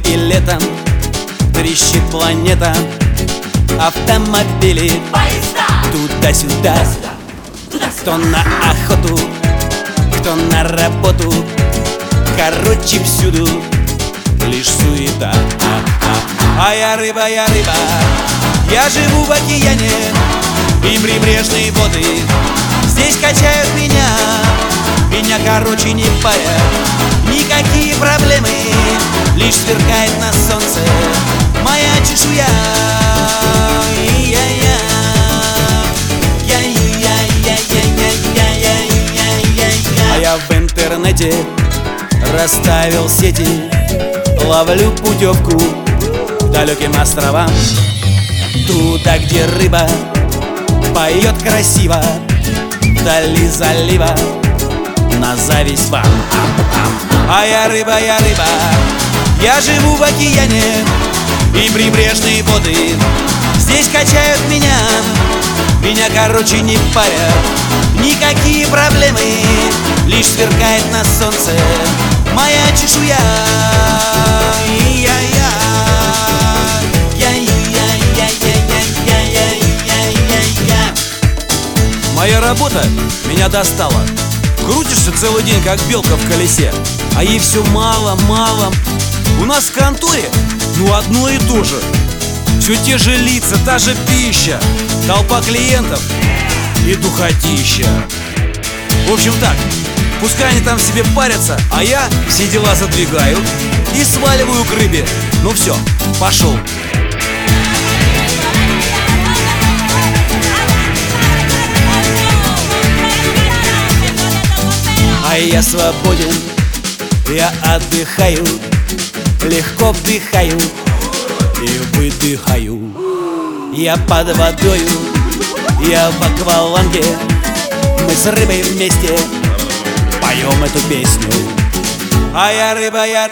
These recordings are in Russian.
И летом трещит планета. Автомобили, Поезда! туда-сюда, Туда-сюда! кто на охоту, кто на работу. Короче, всюду лишь суета. А я рыба, я живу в океане, и прибрежные воды здесь качают меня. Меня, короче, не парят никакие проблемы, лишь сверкает на солнце моя чешуя. А я в интернете расставил сети, ловлю путевку к далеким островам, туда, где рыба поет красиво, вдали залива, на зависть вам. А я рыба, я живу в океане, и прибрежные воды здесь качают меня. Меня, короче, не парят никакие проблемы, лишь сверкает на солнце моя чешуя. Моя работа меня достала. Крутишься целый день, как белка в колесе, а ей все мало. У нас в конторе, одно и то же. Все те же лица, та же пища, толпа клиентов и духотища. В общем так, пускай они там себе парятся, а я все дела задвигаю и сваливаю к рыбе. Ну все, пошел. А я свободен, я отдыхаю, легко вдыхаю и выдыхаю. Я под водою, я в акваланге, мы с рыбой вместе поем эту песню. А я рыба, я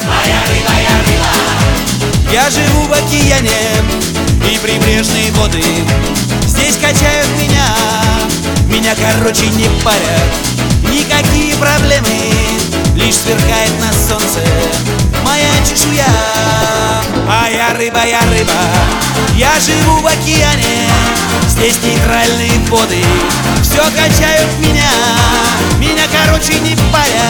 живу в океане, и прибрежные воды здесь качают меня. Меня, короче, не парят никакие проблемы, лишь сверкает на солнце моя чешуя. А я рыба, я живу в океане, здесь нейтральные воды все качают меня. Меня, короче, не парят